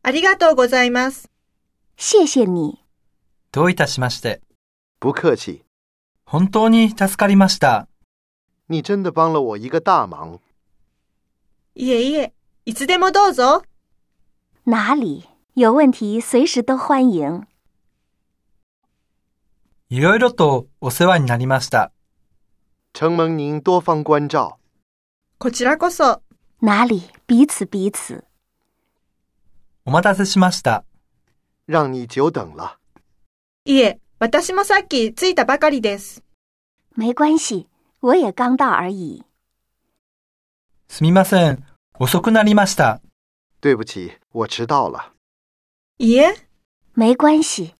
ありがとうございます。 谢谢你。 どういたしまして。 不客气。 本当に助かりました。 你真的帮了我一个大忙。 いえいえ、いつでもどうぞ。 哪里？有问题随时都欢迎。 いろいろとお世話になりました。 承蒙您多方关照。 こちらこそ。 哪里？彼此彼此。 お待たせしました。 让你久等了。 いえ、私もさっき着いたばかりです。 没关系，我也刚到而已。 すみません、遅くなりました。 对不起，我迟到了。 いえ。 没关系，